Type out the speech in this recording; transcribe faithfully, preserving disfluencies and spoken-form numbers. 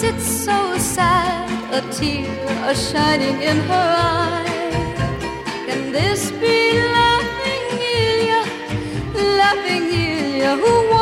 it's so sad, a tear a shining in her eye. Can this be laughing Ilya, laughing Ilya, who